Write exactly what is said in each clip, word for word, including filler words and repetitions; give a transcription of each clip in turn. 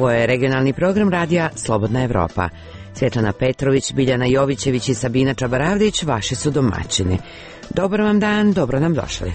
Ovo je regionalni program radija Slobodna Evropa. Svjetlana Petrović, Biljana Jovićević i Sabina Čabaravdić vaši su domaćini. Dobar vam dan, dobro nam došli.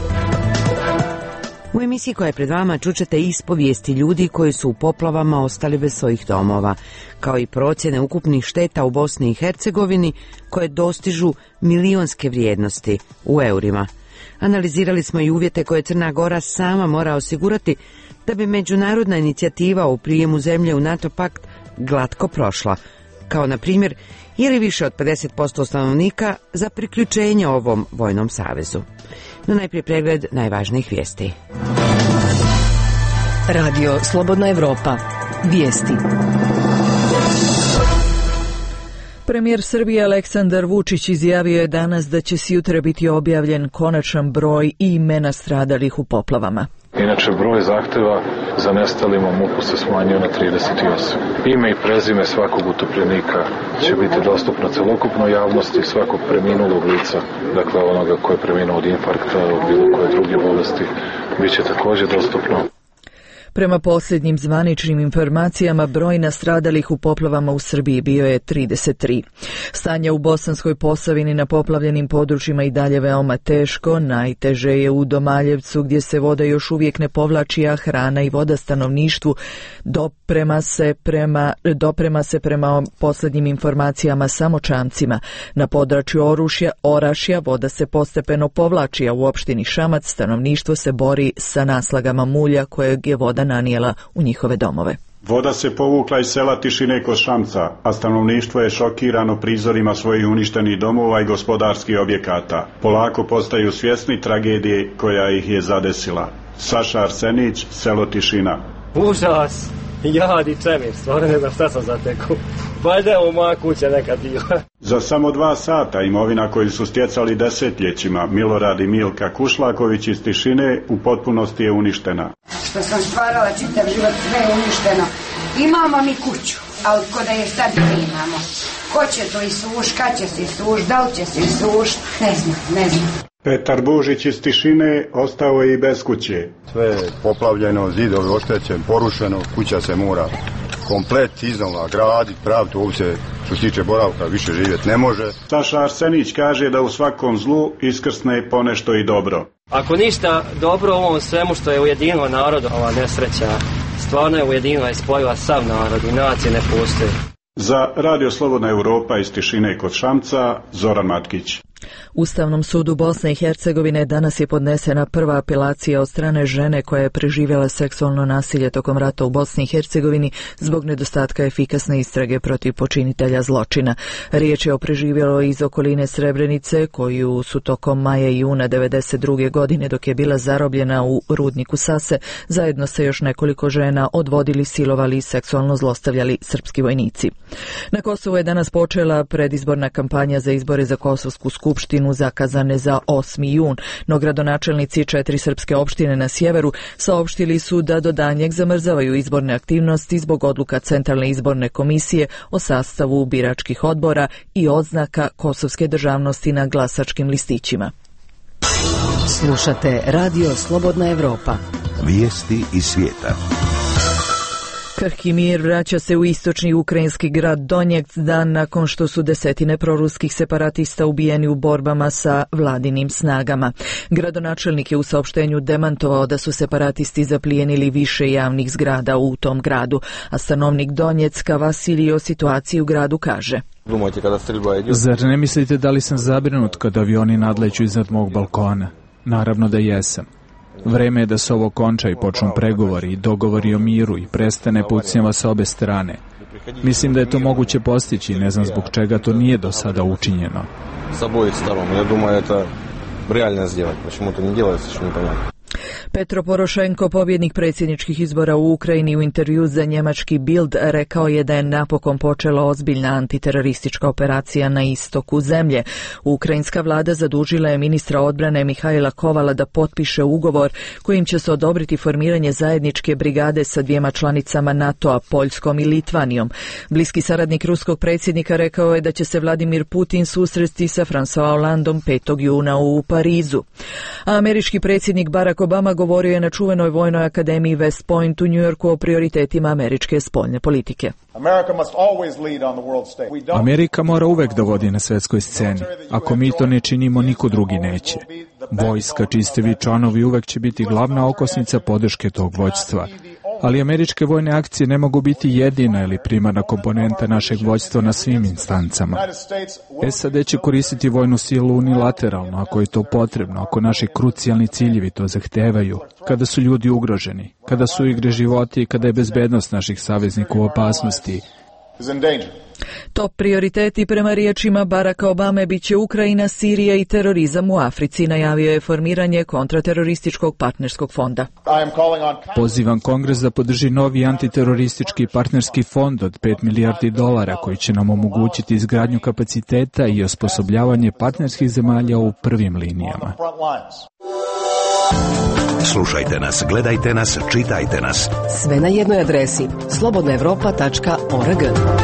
U emisiji koja je pred vama čućete ispovijesti ljudi koji su u poplavama ostali bez svojih domova, kao i procjene ukupnih šteta u Bosni i Hercegovini koje dostižu milionske vrijednosti u eurima. Analizirali smo i uvjete koje Crna Gora sama mora osigurati da bi međunarodna inicijativa o prijemu zemlje u NATO pakt glatko prošla, kao na primjer je li više od pedeset posto stanovnika za priključenje ovom vojnom savezu. No najprije pregled najvažnijih vijesti. Radio Slobodna Evropa. Vijesti. Premijer Srbije Aleksandar Vučić izjavio je danas da će sutra biti objavljen konačan broj i imena stradalih u poplavama. Inače, broj zahteva za nestalima u MUP-u se smanjio na trideset osam. Ime i prezime svakog utopljenika će biti dostupno celokupnoj javnosti, svakog preminulog lica, dakle onoga ko je preminuo od infarkta ili bilo koje druge bolesti, bit će također dostupno. Prema posljednjim zvaničnim informacijama, broj nastradalih u poplavama u Srbiji bio je trideset tri. Stanje u Bosanskoj Posavini na poplavljenim područjima i dalje veoma teško. Najteže je u Domaljevcu gdje se voda još uvijek ne povlači, a hrana i voda stanovništvu doprema se prema, doprema se prema posljednjim informacijama samo čamcima. Na području Orušja, Orašja voda se postepeno povlači, a u opštini Šamac stanovništvo se bori sa naslagama mulja kojeg je voda nanijela u njihove domove. Voda se povukla iz sela Tišine kod Šamca, a stanovništvo je šokirano prizorima svojih uništenih domova i gospodarskih objekata. Polako postaju svjesni tragedije koja ih je zadesila. Saša Arsenić, selo Tišina. Užas, jadi čemir, stvarno ne znam šta sam zatekao. Valjda je ovo moja kuća nekad bila. Za samo dva sata imovina koju su stjecali desetljećima Milorad i Milka Kušlaković iz Tišine u potpunosti je uništena. Što sam stvarala čitav život, sve je uništeno. Imamo mi kuću, ali ko da je sad imamo. Ko će to isuš, kad će se isuš, da li će se isuš, ne znam, ne znam. Petar Bužić iz Tišine ostao je i bez kuće. Sve je poplavljeno, zidovi oštećen, porušeno, kuća se mora komplet iznova graditi, praviti, ovdje se što se tiče boravka više živjeti ne može. Saša Arsenić kaže da u svakom zlu iskrsne ponešto i dobro. Ako ništa dobro u ovom svemu što je ujedinilo narod, ova nesreća stvarno je ujedinila i spojila sav narod i nacije ne postoje. Za Radio Slobodna Evropa iz Tišine kod Šamca, Zoran Matkić. Ustavnom sudu Bosne i Hercegovine danas je podnesena prva apelacija od strane žene koja je preživjela seksualno nasilje tokom rata u Bosni i Hercegovini zbog nedostatka efikasne istrage protiv počinitelja zločina. Riječ je o preživjeloj iz okoline Srebrenice koju su tokom maja i juna devedeset druge godine dok je bila zarobljena u rudniku Sase zajedno sa još nekoliko žena odvodili, silovali i seksualno zlostavljali srpski vojnici. Na Kosovu je danas počela predizborna kampanja za izbore za Kosovsku skupštinu zakazane za osmi jun, no gradonačelnici četiri srpske opštine na sjeveru saopštili su da do danjeg zamrzavaju izborne aktivnosti zbog odluka Centralne izborne komisije o sastavu biračkih odbora i oznaka kosovske državnosti na glasačkim listićima. Slušate Radio Slobodna Evropa. Vijesti iz svijeta. Krhki mir vraća se u istočni ukrajinski grad Donjec dan nakon što su desetine proruskih separatista ubijeni u borbama sa vladinim snagama. Gradonačelnik je u saopštenju demantovao da su separatisti zaplijenili više javnih zgrada u tom gradu, a stanovnik Donjecka Vasilij o situaciji u gradu kaže: Zar ne mislite da li sam zabrinut kad avioni nadleću iznad mog balkona? Naravno da jesam. Vreme je da se ovo konča i počnu pregovori i dogovori o miru i prestane pucnjava sa obe strane. Mislim da je to moguće postići, ne znam zbog čega to nije do sada učinjeno. Petro Porošenko, pobjednik predsjedničkih izbora u Ukrajini, u intervju za njemački Bild rekao je da je napokon počela ozbiljna antiteroristička operacija na istoku zemlje. Ukrajinska vlada zadužila je ministra odbrane Mihajla Kovala da potpiše ugovor kojim će se odobriti formiranje zajedničke brigade sa dvijema članicama NATO-a, Poljskom i Litvanijom. Bliski saradnik ruskog predsjednika rekao je da će se Vladimir Putin susresti sa François Hollandom petog juna u Parizu. A američki predsjednik Barack Obama Obama govorio je na čuvenoj vojnoj akademiji West Point u Njujorku o prioritetima američke spoljne politike. Amerika mora uvek da vodi na svetskoj sceni. Ako mi to ne činimo, niko drugi neće. Vojska, čistevi članovi uvek će biti glavna okosnica podrške tog vođstva. Ali američke vojne akcije ne mogu biti jedina ili primarna komponenta našeg vođstva na svim instancama. S A D će koristiti vojnu silu unilateralno, ako je to potrebno, ako naši krucijalni ciljevi to zahtevaju, kada su ljudi ugroženi, kada su igre životi i kada je bezbednost naših saveznika u opasnosti. Top prioriteti prema riječima Baracka Obame biće Ukrajina, Sirija i terorizam u Africi, najavio je formiranje kontraterorističkog partnerskog fonda. Pozivam Kongres da podrži novi antiteroristički partnerski fond od pet milijardi dolara koji će nam omogućiti izgradnju kapaciteta i osposobljavanje partnerskih zemalja u prvim linijama. Slušajte nas, gledajte nas, čitajte nas. Sve na jednoj adresi slobodna evropa tačka org.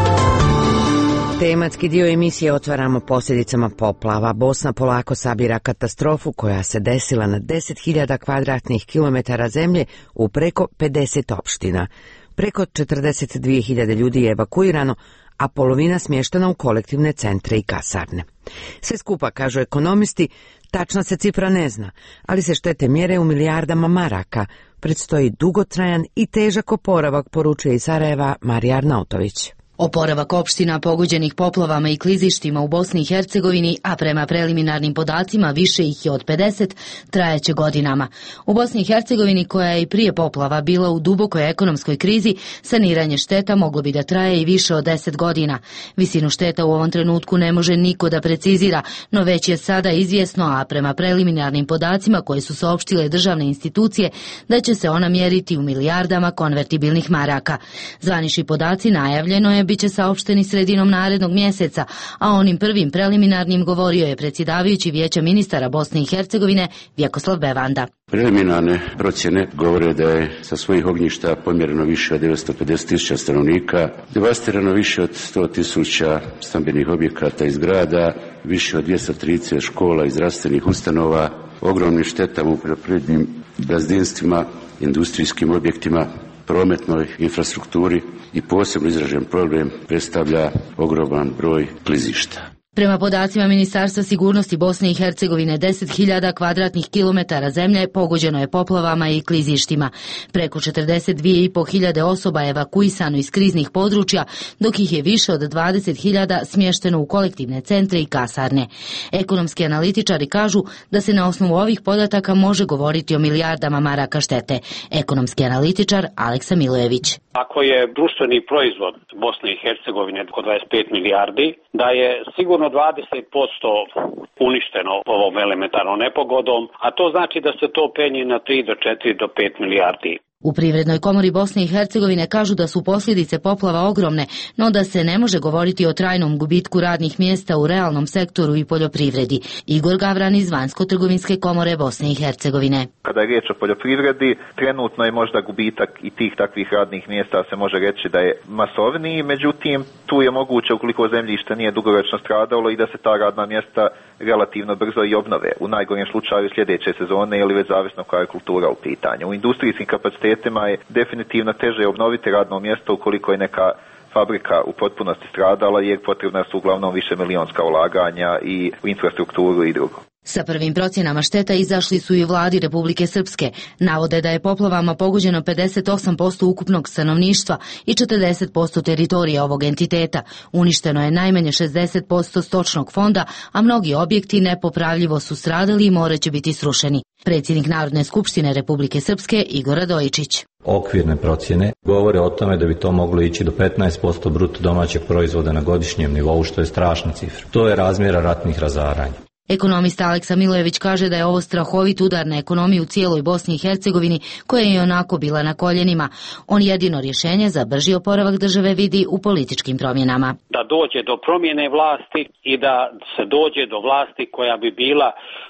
Tematski dio emisije otvaramo posljedicama poplava. Bosna polako sabira katastrofu koja se desila na deset hiljada kvadratnih kilometara zemlje u preko pedeset opština. Preko četrdeset dvije hiljade ljudi je evakuirano, a polovina smještena u kolektivne centre i kasarne. Sve skupa, kažu ekonomisti, tačna se cifra ne zna, ali se štete mjere u milijardama maraka. Predstoji dugotrajan i težak oporavak, poručuje iz Sarajeva Marija Arnautović. Oporavak opština pogođenih poplavama i klizištima u Bosni i Hercegovini, a prema preliminarnim podacima više ih je od pedeset, trajeće godinama. U Bosni i Hercegovini, koja je i prije poplava bila u dubokoj ekonomskoj krizi, saniranje šteta moglo bi da traje i više od deset godina. Visinu šteta u ovom trenutku ne može niko da precizira, no već je sada izvjesno, a prema preliminarnim podacima koje su saopštile državne institucije, da će se ona mjeriti u milijardama konvertibilnih maraka. Zvanični podaci, najavljeno je, biće saopšteni sredinom narednog mjeseca, a onim prvim preliminarnim govorio je predsjedavajući Vijeća ministara Bosne i Hercegovine Vjekoslav Bevanda. Preliminarne procjene govore da je sa svojih ognjišta pomjereno više od devetsto pedeset tisuća stanovnika, devastirano više od sto tisuća stambenih objekata i zgrada, više od dvjesto trideset škola i zdravstvenih ustanova, ogromnim štetama u poljoprivrednim gazdinstvima, industrijskim objektima, prometnoj infrastrukturi i posebno izražen problem predstavlja ogroman broj klizišta. Prema podacima Ministarstva sigurnosti Bosne i Hercegovine, deset hiljada kvadratnih kilometara zemlje pogođeno je poplavama i klizištima. Preko četrdeset dvije i po hiljade osoba je evakuisano iz kriznih područja, dok ih je više od dvadeset hiljada smješteno u kolektivne centre i kasarne. Ekonomski analitičari kažu da se na osnovu ovih podataka može govoriti o milijardama maraka štete. Ekonomski analitičar Aleksa Milojević. Ako je društveni proizvod Bosne i Hercegovine oko dvadeset pet milijardi, da je sigurno dvadeset posto uništeno ovom elementarnom nepogodom, a to znači da se to penje na tri do četiri do pet milijardi. U Privrednoj komori Bosne i Hercegovine kažu da su posljedice poplava ogromne, no da se ne može govoriti o trajnom gubitku radnih mjesta u realnom sektoru i poljoprivredi. Igor Gavran iz Vanjsko-trgovinske komore Bosne i Hercegovine. Kada je riječ o poljoprivredi, trenutno je možda gubitak i tih takvih radnih mjesta se može reći da je masovniji, međutim tu je moguće ukoliko zemljište nije dugoročno stradalo i da se ta radna mjesta relativno brzo i obnove. U najgorem slučaju sljedeće sezone ili već zavisno koja je kultura u pitanju. U industrijskim kapacitetima je definitivno teže obnoviti radno mjesto ukoliko je neka fabrika u potpunosti stradala, jer potrebna su uglavnom više milionska ulaganja i u infrastrukturu i drugo. Sa prvim procjenama šteta izašli su i vladi Republike Srpske. Navode da je poplavama pogođeno pedeset osam posto ukupnog stanovništva i četrdeset posto teritorija ovog entiteta. Uništeno je najmanje šezdeset posto stočnog fonda, a mnogi objekti nepopravljivo su stradali i moraće biti srušeni. Predsjednik Narodne skupštine Republike Srpske Igor Radojičić. Okvirne procjene govore o tome da bi to moglo ići do petnaest posto bruto domaćeg proizvoda na godišnjem nivou, što je strašna cifra. To je razmjera ratnih razaranja. Ekonomista Aleksa Milojević kaže da je ovo strahovit udar na ekonomiju u cijeloj Bosni i Hercegovini, koja je onako bila na koljenima. On jedino rješenje za brži oporavak države vidi u političkim promjenama. Da dođe do promjene vlasti i da se dođe do vlasti koja bi bila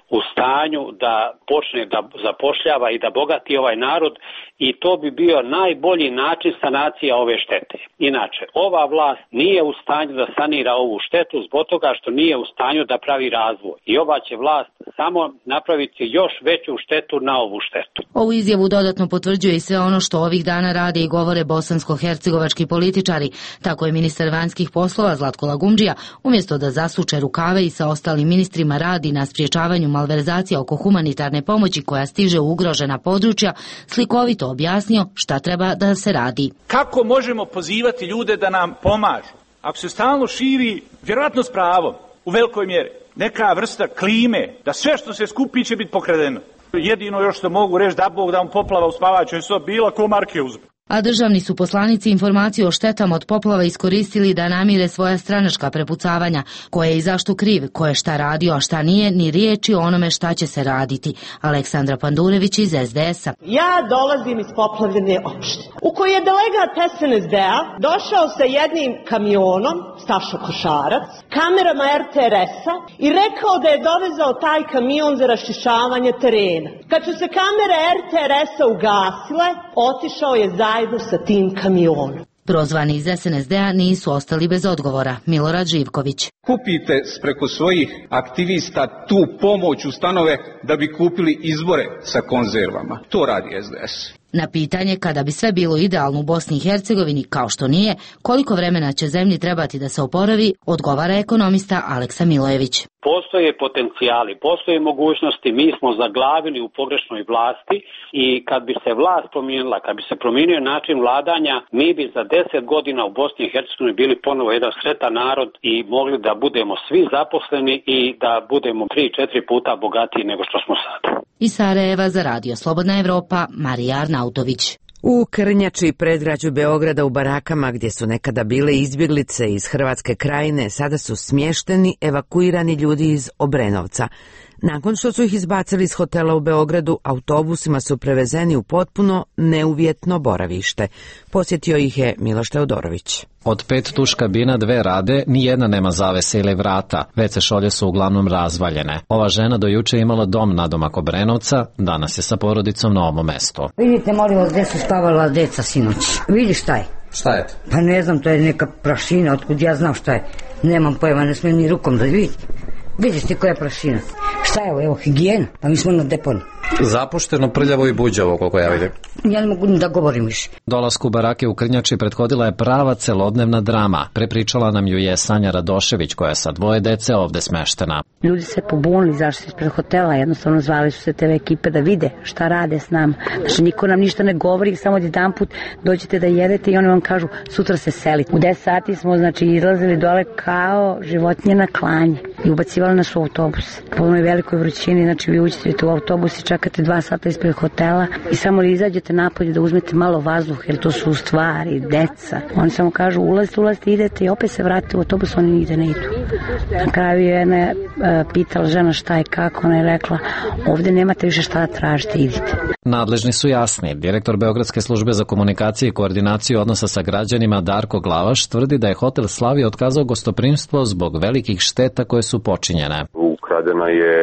u stanju da počne da zapošljava i da bogati ovaj narod i to bi bio najbolji način sanacija ove štete. Inače, ova vlast nije u stanju da sanira ovu štetu zbog toga što nije u stanju da pravi razvoj. I ova će vlast samo napraviti još veću štetu na ovu štetu. Ovu izjavu dodatno potvrđuje i sve ono što ovih dana rade i govore bosansko-hercegovački političari. Tako je ministar vanjskih poslova Zlatko Lagumdžija, umjesto da zasuče rukave i sa ostalim ministrima radi na spriječavanju malverzacija oko humanitarne pomoći koja stiže u ugrožena područja, slikovito objasnio šta treba da se radi. Kako možemo pozivati ljude da nam pomažu? Ako se stalno širi, vjerojatno s pravom, u velikoj mjeri, neka vrsta klime, da sve što se skupi će biti pokradeno. Jedino još što mogu reći da Bog da mu poplava u spavačoj sobi bila ko marke uzme. A državni su poslanici informaciju o štetama od poplava iskoristili da namire svoja stranačka prepucavanja, ko je i zašto kriv, ko je šta radio, a šta nije, ni riječi o onome šta će se raditi. Aleksandra Pandurević iz es de es a. Ja dolazim iz poplavljene opštine, u kojoj je delegat es en es de a došao sa jednim kamionom, Stašo Košarac, kamerama er te er es-a i rekao da je dovezao taj kamion za raščišćavanje terena. Kad su se kamere er te er es-a ugasile, otišao je za zajedno sa tim kamionom. Prozvani iz es en es de a nisu ostali bez odgovora. Milorad Živković. Kupite preko svojih aktivista tu pomoć u stanove da bi kupili izbore sa konzervama. To radi es de es. Na pitanje kada bi sve bilo idealno u Bosni i Hercegovini, kao što nije, koliko vremena će zemlji trebati da se oporavi, odgovara ekonomista Aleksa Milojević. Postoje potencijali, postoje mogućnosti, mi smo zaglavili u pogrešnoj vlasti i kad bi se vlast promijenila, kad bi se promijenio način vladanja, mi bi za deset godina u Bosni i Hercegovini bili ponovo jedan sretan narod i mogli da budemo svi zaposleni i da budemo tri, četiri puta bogatiji nego što smo sad. Iz Sarajeva za Radio Slobodna Evropa, Marija Arnautović. U Krnjači, predgrađu Beograda, u barakama gdje su nekada bile izbjeglice iz Hrvatske krajine, sada su smješteni evakuirani ljudi iz Obrenovca. Nakon što su ih izbacili iz hotela u Beogradu, autobusima su prevezeni u potpuno neuvjetno boravište. Posjetio ih je Miloš Teodorović. Od pet tuš kabina dve rade, ni jedna nema zavese ili vrata, ve ce šolje su uglavnom razvaljene. Ova žena do juče imala dom nadomak Obrenovca, danas je sa porodicom na ovom mestu. Vidite, molim vas, gdje su spavala djeca sinoć. Vidi šta je? Šta je to? Pa ne znam, to je neka prašina, otkud ja znam šta je. Nemam pojma, ne smijem ni rukom da vidim. Vidiš ti koja je prašina? Šta je ovo, evo, higijena? Pa mi smo na deponi. Zapušteno, prljavo i buđavo, koliko ja vidim. Ja ne mogu ni da govorim više. Dolasku barake u Krnjači prethodila je prava celodnevna drama. Prepričala nam ju je Sanja Radošević, koja je sa dvoje dece ovde smeštena. Ljudi se pobunili, zašto ispred hotela, jednostavno zvali su se te ekipe da vide šta rade s nama. Znači, niko nam ništa ne govori, samo jedan put dođete da jedete i oni vam kažu sutra se selite. U deset sati smo, znači, izlazili dole kao životinje na klanje i ubacivali nas u autobus. Po onoj velikoj vrućini, znači, vi uđete u autobus i čekate dva sata ispred hotela i samo li izađete napolje da uzmete malo vazduh, jer to su stvari, deca. Oni samo kažu ulazite, ulazite, idete i opet se vratite u autobus, oni nigde ne idu. Na kraju je jedna e, pitala žena šta je kako, ona je rekla ovdje nemate više šta da tražite, idite. Nadležni su jasni. Direktor Beogradske službe za komunikacije i koordinaciju odnosa sa građanima Darko Glavaš tvrdi da je hotel Slavija otkazao gostoprimstvo zbog velikih šteta koje su počinjene. Ukradena je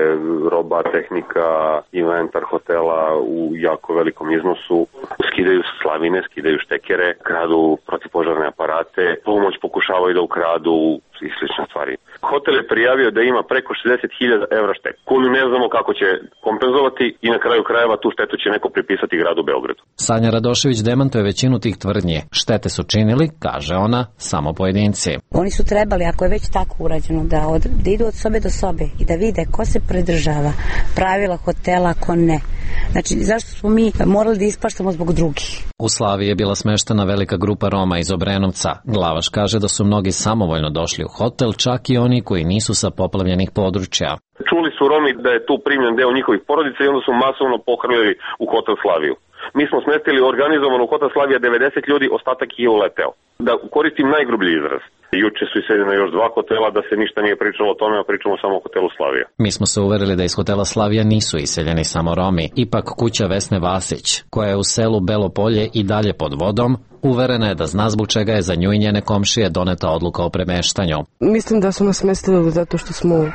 roba, tehnika, inventar hotela u jako velikom iznosu. Skidaju slavine, skidaju štekere, kradu protivpožarne aparate, pomoć pokušavaju da ukradu i slične stvari. Hotel je prijavio da ima preko šezdeset hiljada evra štetu, koju ne znamo kako će kompenzovati i na kraju krajeva tu štetu će neko pripisati gradu Beogradu. Sanja Radošević demantuje većinu tih tvrdnji. Štete su činili, kaže ona, samo pojedinci. Oni su trebali, ako je već tako urađeno, da, od, da idu od sobe do sobe i da vide ko se pridržava pravila hotela, ko ne. Znači, zašto smo mi morali da ispaštamo zbog drugih? U Slaviji je bila smeštena velika grupa Roma iz Obrenovca. Glavaš kaže da su mnogi samovoljno došli u hotel, čak i oni koji nisu sa poplavljenih područja. Čuli su Romi da je tu primljen deo njihovih porodica i onda su masovno pohrlili u hotel Slaviju. Mi smo smestili organizovano u hotel Slavija devedeset ljudi, ostatak je uleteo. Da koristim najgrublji izraz. Juče su iseljena još dva hotela, da se ništa nije pričalo o tome, a pričamo samo o hotelu Slavija. Mi smo se uverili da iz hotela Slavija nisu iseljeni samo Romi. Ipak kuća Vesne Vasić, koja je u selu Belo Polje i dalje pod vodom, uverena je da zna zbog čega je za nju i njene komšije doneta odluka o premeštanju. Mislim da su nas smestili zato što smo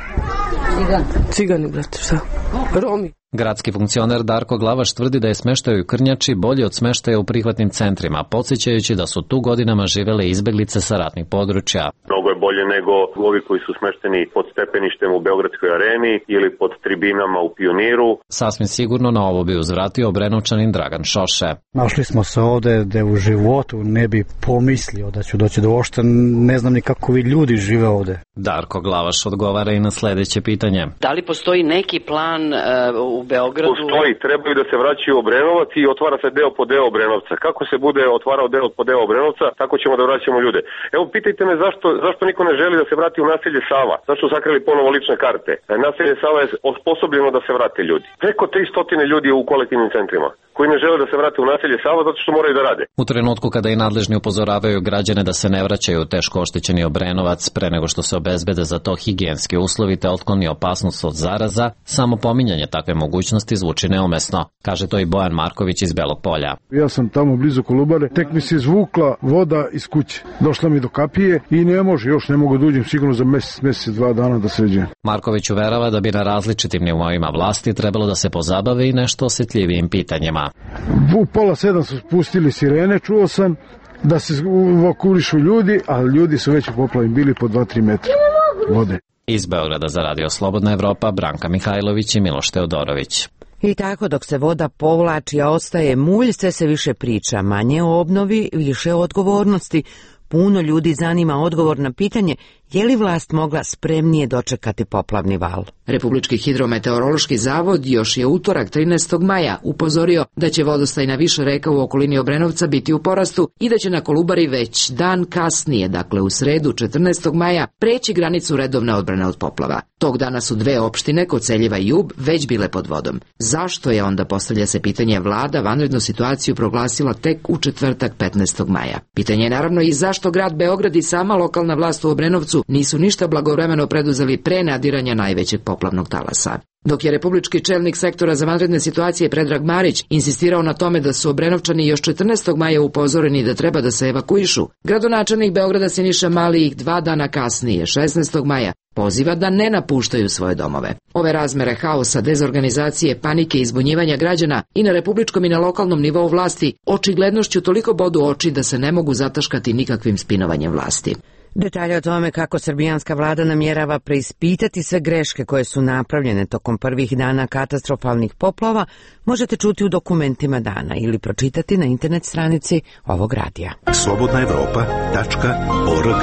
Cigani. Cigani, brate, šta? Romi. Gradski funkcioner Darko Glavaš tvrdi da je smeštaj u Krnjači bolji od smeštaja u prihvatnim centrima, podsjećajući da su tu godinama živele izbeglice sa ratnih područja. Mnogo je bolje nego ovi koji su smešteni pod stepeništem u Beogradskoj areni ili pod tribinama u Pioniru. Sasvim sigurno na ovo bi uzvratio Obrenovčanin Dragan Šoše. Našli smo se ovde da u životu ne bi pomislio da ću doći do ošta, ne znam ni kako vi ljudi žive ovde. Darko Glavaš odgovara i na sledeće pitanje. Da li postoji neki plan uh, u Beogradu? Postoji, trebaju da se vraćaju u Obrenovac i otvara se deo po deo Obrenovca. Kako se bude otvarao deo po deo Obrenovca, tako ćemo da vraćamo ljude. Evo, pitajte me zašto, zašto niko ne želi da se vrati u naselje Sava? Zašto su sakrili ponovo lične karte? Naselje Sava je osposobljeno da se vrate ljudi. Preko tristo ljudi u kolektivnim centrima koji ne žele da se vrate u naselje Sava zato što moraju da rade. U trenutku kada i nadležni upozoravaju građane da se ne vraćaju u teško oštećeni Obrenovac pre nego što se obezbede za to higijenski uslovi te otkloni opasnost od zaraza, samo pominjanje takve mogućnosti zvuči neumesno, kaže to i Bojan Marković iz Belog Polja. Ja sam tamo blizu Kolubare, tek mi se izvukla voda iz kuće. Došla mi do kapije i ne može, još ne mogu da uđem sigurno za mesec, mesec, dva dana da sređujem. Marković uverava da bi na različitim nivoima vlasti trebalo da se pozabave i nešto osjetljivijim pitanjima. U pola sedam su spustili sirene, čuo sam da se evakuišu ljudi, ali ljudi su već u poplavi bili po dva do tri metra vode. Iz Beograda za Radio Slobodna Evropa, Branka Mihajlović i Miloš Teodorović. I tako dok se voda povlači, a ostaje mulj, sve se više priča, manje o obnovi, više o odgovornosti. Puno ljudi zanima odgovor na pitanje je li vlast mogla spremnije dočekati poplavni val. Republički hidrometeorološki zavod još je utorak trinaestog maja upozorio da će vodostaj na više reka u okolini Obrenovca biti u porastu i da će na Kolubari već dan kasnije, dakle u sredu četrnaestog maja, preći granicu redovne odbrane od poplava. Tog dana su dve opštine, Koceljeva i Ub, već bile pod vodom. Zašto je onda, postavlja se pitanje, vlada vanrednu situaciju proglasila tek u četvrtak petnaestog maja? Pitanje je naravno i zašto grad Beograd i sama lokalna vlast u Obrenovcu nisu ništa blagovremeno preduzeli pre nadiranja najvećeg poplavnog talasa. Dok je republički čelnik sektora za vanredne situacije Predrag Marić insistirao na tome da su Obrenovčani još četrnaestog maja upozoreni da treba da se evakuišu, gradonačelnik Beograda Siniša Mali ih dva dana kasnije, šesnaestog maja, poziva da ne napuštaju svoje domove. Ove razmere haosa, dezorganizacije, panike i izbunjivanja građana i na republičkom i na lokalnom nivou vlasti očiglednošću toliko bodu oči da se ne mogu zataškati nikakvim spinovanjem vlasti. Detalje o tome kako srbijanska vlada namjerava preispitati sve greške koje su napravljene tokom prvih dana katastrofalnih poplava možete čuti u dokumentima dana ili pročitati na internet stranici ovog radija. slobodna evropa tačka org.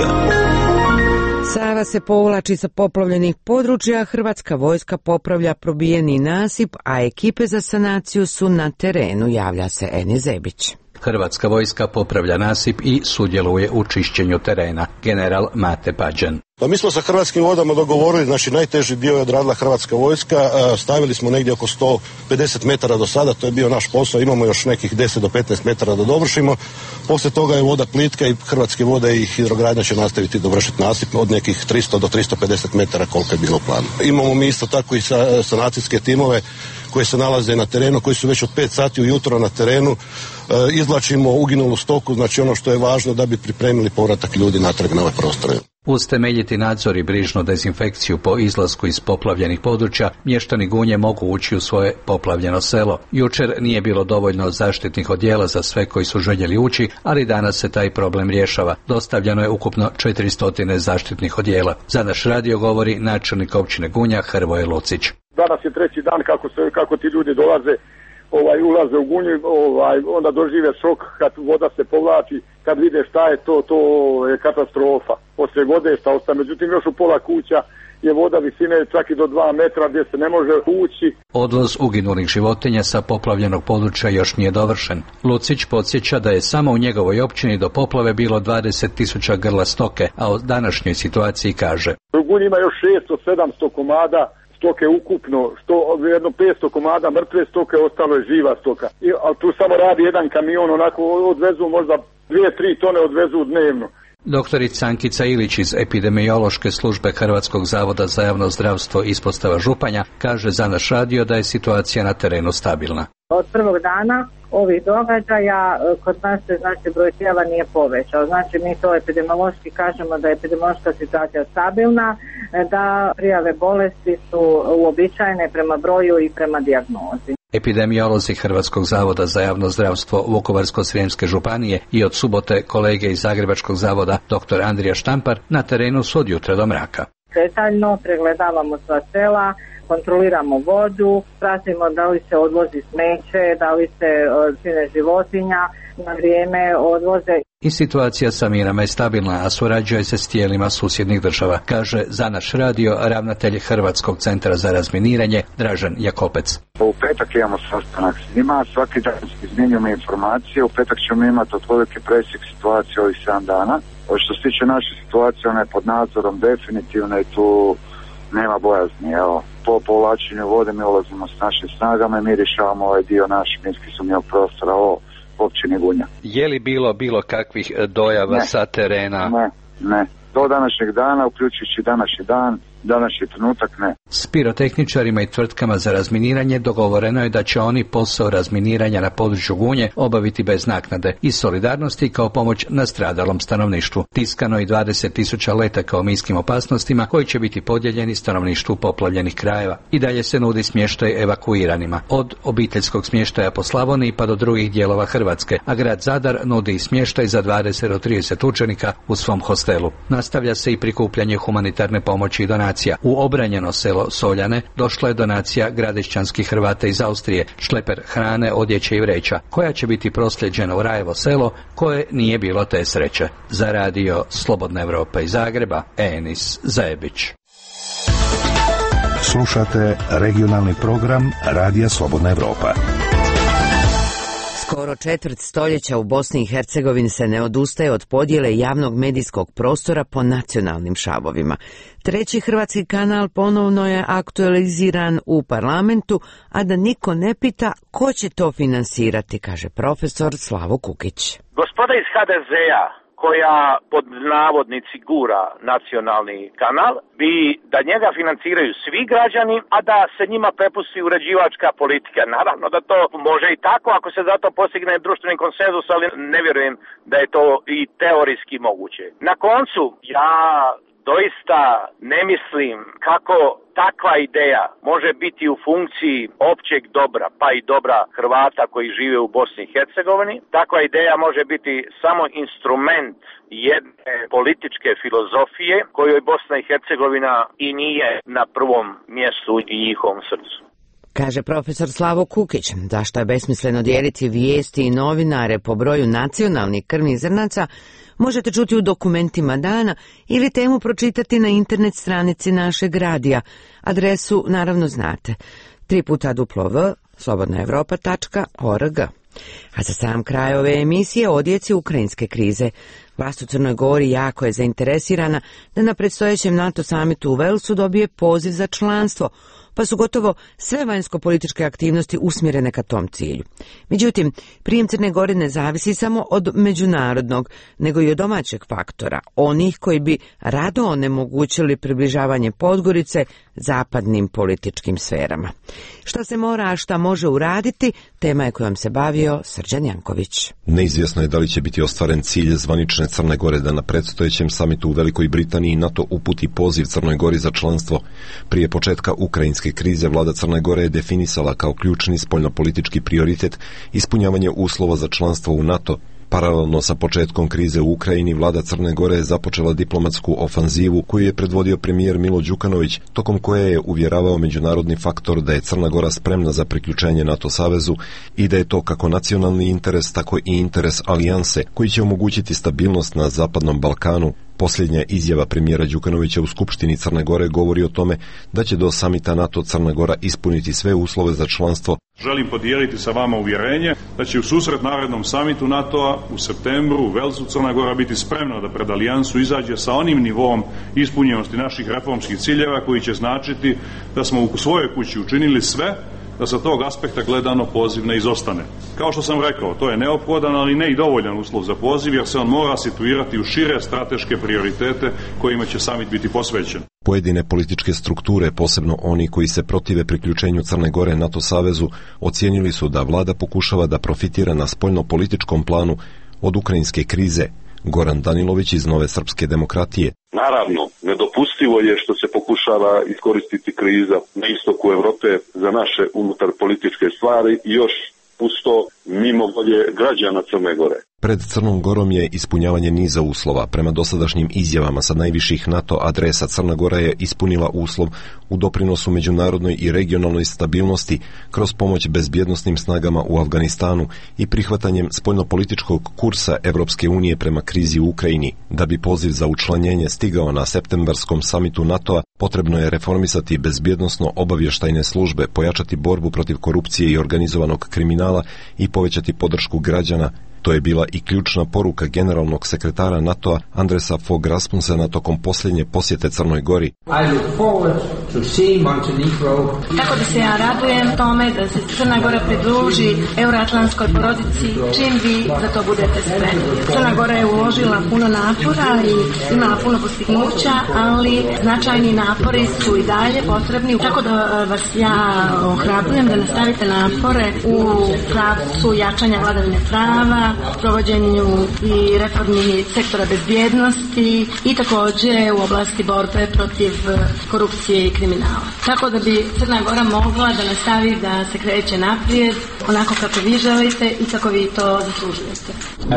Sava se povlači sa poplavljenih područja, hrvatska vojska popravlja probijeni nasip, a ekipe za sanaciju su na terenu, javlja se Eni Zebić. Hrvatska vojska popravlja nasip i sudjeluje u čišćenju terena. General Mate Pađan. Pa mi smo sa Hrvatskim vodama dogovorili, znači najteži dio je odradila Hrvatska vojska, stavili smo negdje oko sto pedeset metara do sada, to je bio naš posao, imamo još nekih deset do petnaest metara da dovršimo, poslije toga je voda plitka i Hrvatske vode i hidrogradnja će nastaviti dovršiti nasip od nekih tristo do tristo pedeset metara koliko je bilo planu. Imamo mi isto tako i sanacijske timove koji se nalaze na terenu, koji su već od pet sati ujutro na terenu, izvlačimo uginulu stoku, znači ono što je važno da bi pripremili povratak ljudi natrag na ove prostore. Uz temeljiti nadzor i brižnu dezinfekciju po izlasku iz poplavljenih područja, mještani Gunje mogu ući u svoje poplavljeno selo. Jučer nije bilo dovoljno zaštitnih odjela za sve koji su željeli ući, ali danas se taj problem rješava. Dostavljeno je ukupno četiristo zaštitnih odjela. Za naš radio govori načelnik općine Gunja Hrvoje Lucić. Danas je treći dan kako, se, kako ti ljudi dolaze, ovaj, ulaze u Gunju, ovaj, onda dožive šok kad voda se povlači, kad vide šta je to, to je katastrofa. Poslije vode šta ostaje, međutim još u pola kuća je voda visine čak i do dva metra gdje se ne može ući. Odvoz uginulih životinja sa poplavljenog područja još nije dovršen. Lucić podsjeća da je samo u njegovoj općini do poplave bilo dvadeset tisuća grla stoke, a o današnjoj situaciji kaže. U Gunji ima još šesto sedamsto komada stoke ukupno, što jedno petsto komada mrtve stoke, ostalo je živa stoka. I, ali tu samo radi jedan kamion, onako odvezu možda dvije, tri tone odvezu dnevno. Doktorica Ankica Ilić iz epidemiološke službe Hrvatskog zavoda za javno zdravstvo ispostava Županja kaže za naš radio da je situacija na terenu stabilna. Od prvog dana ovih događaja kod nas se znači broj prijava nije povećao. Znači mi to epidemiološki kažemo da je epidemiološka situacija stabilna, da prijave bolesti su uobičajene prema broju i prema dijagnozi. Epidemiolozi Hrvatskog zavoda za javno zdravstvo Vukovarsko-srijemske županije i od subote kolege iz Zagrebačkog zavoda dr. Andrija Štampar na terenu su od jutra do mraka. Detaljno pregledavamo sva sela, kontroliramo vodu, pratimo da li se odvozi smeće, da li se sine životinja na vrijeme odvoze. I situacija sa minama je stabilna, a surađuje se s tijelima susjednih država, kaže za naš radio ravnatelj Hrvatskog centra za razminiranje Dražen Jakopec. U petak imamo sastanak s njima, svaki dan izmjenjujemo informacije, u petak ćemo imati otprilike presjek situacije ovih sedam dana. Što se tiče naše situacije, ona je pod nadzorom definitivno i tu nema bojazni. Evo, po povlačenju vode mi ulazimo s našim snagama i mi rješavamo ovaj dio naš minski sumnjivog prostora o općini Gunja. Je li bilo bilo kakvih dojava ne. sa terena? Ne, ne. Do današnjeg dana, uključujući današnji dan, današnji trenutak ne. S pirotehničarima i tvrtkama za razminiranje dogovoreno je da će oni posao razminiranja na području Gunje obaviti bez naknade i solidarnosti kao pomoć nastradalom stanovništvu. Tiskano i dvadeset tisuća letaka o minskim opasnostima koji će biti podijeljeni stanovništvu poplavljenih krajeva. I dalje se nudi smještaj evakuiranima, od obiteljskog smještaja po Slavoniji pa do drugih dijelova Hrvatske, a grad Zadar nudi i smještaj za dvadeset do trideset učenika u svom hostelu. Nastavlja se i prikupljanje humanitarne pomoći i donacija. U obranjeno selo Soljane došla je donacija gradišćanskih Hrvata iz Austrije, šleper hrane, odjeće i vreća, koja će biti prosljeđena u Rajevo selo koje nije bilo te sreće. Za radio Slobodna Evropa iz Zagreba, Enis Zajebić. Slušate regionalni program Radija Slobodna Evropa. Skoro četvrt stoljeća u Bosni i Hercegovini se ne odustaje od podjele javnog medijskog prostora po nacionalnim šavovima. Treći hrvatski kanal ponovno je aktualiziran u parlamentu, a da niko ne pita ko će to finansirati, kaže profesor Slavo Kukić. Gospoda iz ha de zea koja pod navodnici gura nacionalni kanal, bi da njega financiraju svi građani, a da se njima prepusti uređivačka politika. Naravno da to može i tako ako se zato postigne društveni konsenzus, ali ne vjerujem da je to i teorijski moguće. Na koncu, ja doista ne mislim kako takva ideja može biti u funkciji općeg dobra, pa i dobra Hrvata koji žive u Bosni i Hercegovini. Takva ideja može biti samo instrument jedne političke filozofije kojoj Bosna i Hercegovina i nije na prvom mjestu i njihovom srcu. Kaže profesor Slavo Kukić. Zašto je besmisleno dijeliti vijesti i novinare po broju nacionalnih krvnih zrnaca, možete čuti u dokumentima dana ili temu pročitati na internet stranici našeg radija. Adresu naravno znate. tri puta duplo v slobodna evropa tačka org. A za sam kraj ove emisije o djeci ukrajinske krize. Vlast u Crnoj Gori jako je zainteresirana da na predstojećem NATO samitu u Velsu dobije poziv za članstvo, pa su gotovo sve vanjsko-političke aktivnosti usmjerene ka tom cilju. Međutim, prijem Crne Gore ne zavisi samo od međunarodnog, nego i od domaćeg faktora, onih koji bi rado onemogućili približavanje Podgorice zapadnim političkim sferama. Šta se mora, a šta može uraditi, tema je kojom se bavio Srđan Janković. Neizvjesno je da li će biti ostvaren cilj zvanične Crne Gore da na predstojećem samitu u Velikoj Britaniji NATO uputi poziv Crnoj Gori za članstvo. Prije početka ukrajinske krize vlada Crne Gore je definisala kao ključni spoljnopolitički prioritet ispunjavanje uslova za članstvo u NATO. Paralelno sa početkom krize u Ukrajini, vlada Crne Gore je započela diplomatsku ofanzivu koju je predvodio premijer Milo Đukanović, tokom koje je uvjeravao međunarodni faktor da je Crna Gora spremna za priključenje NATO savezu i da je to kako nacionalni interes, tako i interes alijanse koji će omogućiti stabilnost na Zapadnom Balkanu. Posljednja izjava premijera Đukanovića u Skupštini Crne Gore govori o tome da će do samita NATO Crna Gora ispuniti sve uslove za članstvo. Želim podijeliti sa vama uvjerenje da će u susret narednom samitu NATO-a u septembru u Velsu Crna Gora biti spremna da pred alijansu izađe sa onim nivom ispunjenosti naših reformskih ciljeva koji će značiti da smo u svojoj kući učinili sve da sa tog aspekta gledano poziv ne izostane. Kao što sam rekao, to je neophodan, ali ne i dovoljan uslov za poziv, jer se on mora situirati u šire strateške prioritete kojima će samit biti posvećen. Pojedine političke strukture, posebno oni koji se protive priključenju Crne Gore NATO savezu, ocijenili su da vlada pokušava da profitira na spoljno-političkom planu od ukrajinske krize. Goran Danilović iz Nove srpske demokratije. Naravno, nedopustivo je što se pokušava iskoristiti kriza na istoku Evrope za naše unutar političke stvari i još uz to mimo volje građana Crne Gore. Pred Crnom Gorom je ispunjavanje niza uslova. Prema dosadašnjim izjavama sa najviših NATO adresa, Crna Gora je ispunila uslov u doprinosu međunarodnoj i regionalnoj stabilnosti kroz pomoć bezbjednosnim snagama u Afganistanu i prihvatanjem spoljnopolitičkog kursa Evropske unije prema krizi u Ukrajini. Da bi poziv za učlanjenje stigao na septembarskom samitu NATO-a, potrebno je reformisati bezbjednosno obavještajne službe, pojačati borbu protiv korupcije i organizovanog kriminala i povećati podršku građana. To je bila i ključna poruka generalnog sekretara NATO-a Andresa Fogh Rasmussena tokom posljednje posjete Crnoj Gori. Tako da se ja radujem tome da se Crna Gora pridruži euroatlantskoj porodici čim vi za to budete spremni. Crna Gora je uložila puno napora i imala puno postignuća, ali značajni napori su i dalje potrebni. Tako da vas ja ohrabrujem da nastavite napore u pravcu jačanja vladavine prava, provođenju i reformi sektora bezbjednosti i također u oblasti borbe protiv korupcije i kriminala. Tako da bi Crna Gora mogla da nastavi da se kreće naprijed onako kako vi želite i kako vi to zaslužujete.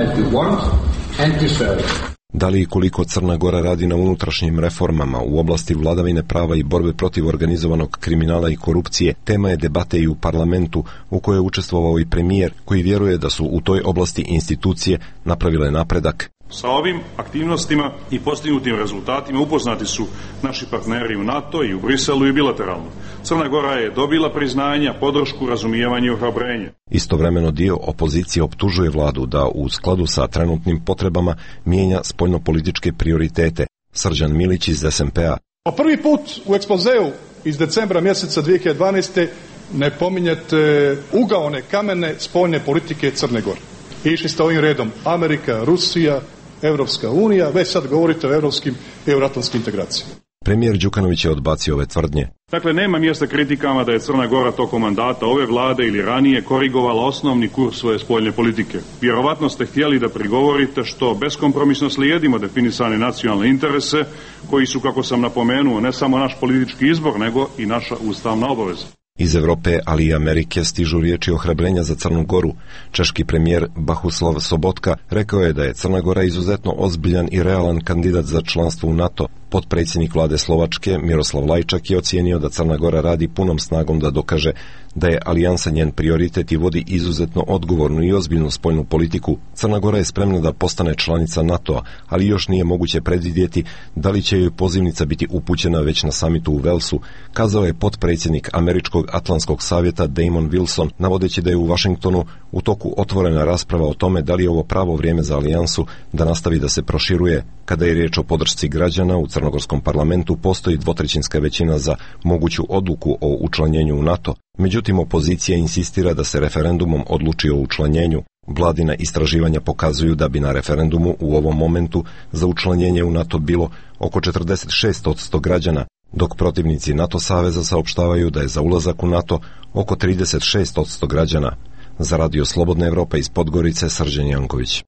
Da li i koliko Crna Gora radi na unutrašnjim reformama u oblasti vladavine prava i borbe protiv organizovanog kriminala i korupcije, tema je debate i u parlamentu u kojoj je učestvovao i premijer koji vjeruje da su u toj oblasti institucije napravile napredak. Sa ovim aktivnostima i postignutim rezultatima upoznati su naši partneri u NATO i u Briselu i bilateralno. Crna Gora je dobila priznanja, podršku, razumijevanje i ohrabrenje. Istovremeno dio opozicije optužuje vladu da u skladu sa trenutnim potrebama mijenja spoljnopolitičke prioritete. Srđan Milić iz S M P-a. Po prvi put u ekspozeu iz decembra mjeseca dvije hiljade dvanaeste. ne pominjete ugaone kamene spoljne politike Crne Gore. Išli ste ovim redom Amerika, Rusija, Evropska unija, već sad govorite o evropskim i euroatlantskim integracijama. Premijer Đukanović je odbacio ove tvrdnje. Dakle, nema mjesta kritikama da je Crna Gora tokom mandata ove vlade ili ranije korigovala osnovni kurs svoje spoljne politike. Vjerovatno ste htjeli da prigovorite što beskompromisno slijedimo definisane nacionalne interese, koji su, kako sam napomenuo, ne samo naš politički izbor, nego i naša ustavna obaveza. Iz Evrope, ali i Amerike stižu riječi ohrabrenja za Crnu Goru. Češki premijer Bohuslav Sobotka rekao je da je Crna Gora izuzetno ozbiljan i realan kandidat za članstvo u NATO. Potpredsjednik vlade Slovačke Miroslav Lajčak je ocijenio da Crna Gora radi punom snagom da dokaže da je alijansa njen prioritet i vodi izuzetno odgovornu i ozbiljnu spoljnu politiku. Crna Gora je spremna da postane članica NATO-a, ali još nije moguće predvidjeti da li će joj pozivnica biti upućena već na samitu u Velsu, kazao je potpredsjednik Američkog Atlantskog savjeta Damon Wilson, navodeći da je u Vašingtonu u toku otvorena rasprava o tome da li je ovo pravo vrijeme za alijansu da nastavi da se proširuje. Kada je riječ o podršci građana, u crnogorskom parlamentu postoji dvotrećinska većina za moguću odluku o učlanjenju u NATO. Međutim, opozicija insistira da se referendumom odluči o učlanjenju. Vladina istraživanja pokazuju da bi na referendumu u ovom momentu za učlanjenje u NATO bilo oko četrdeset šest posto građana, dok protivnici NATO saveza saopštavaju da je za ulazak u NATO oko trideset šest posto građana. Za Radio Slobodna Evropa iz Podgorice, Srđan Janković.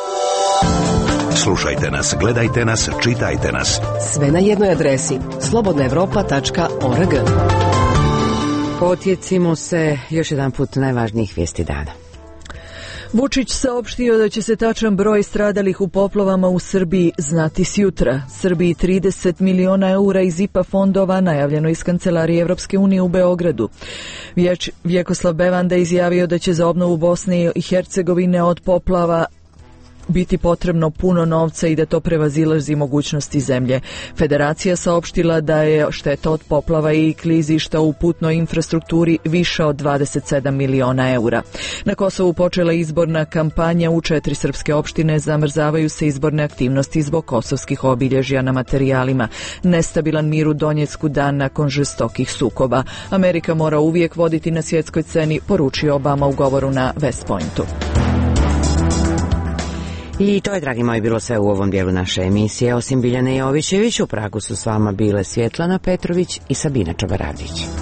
Slušajte nas, gledajte nas, čitajte nas. Sve na jednoj adresi slobodna evropa tačka org. Podsjetimo se još jedan put najvažnijih vijesti dana. Vučić saopštio da će se tačan broj stradalih u poplavama u Srbiji znati sjutra. Srbiji trideset miliona eura iz I P A fondova najavljeno iz Kancelarije Evropske unije u Beogradu. Vječ, Vjekoslav Bevanda izjavio da će za obnovu Bosne i Hercegovine od poplava biti potrebno puno novca i da to prevazilazi mogućnosti zemlje. Federacija saopštila da je šteta od poplava i klizišta u putnoj infrastrukturi više od dvadeset sedam miliona eura. Na Kosovu počela izborna kampanja u četiri srpske opštine, zamrzavaju se izborne aktivnosti zbog kosovskih obilježja na materijalima. Nestabilan mir u Donjecku dan nakon žestokih sukoba. Amerika mora uvijek voditi na svjetskoj sceni, poručio Obama u govoru na West Pointu. I to je, dragi moji, bilo sve u ovom dijelu naše emisije. Osim Biljane Jovićević, u Pragu su s vama bile Svjetlana Petrović i Sabina Čabaradić.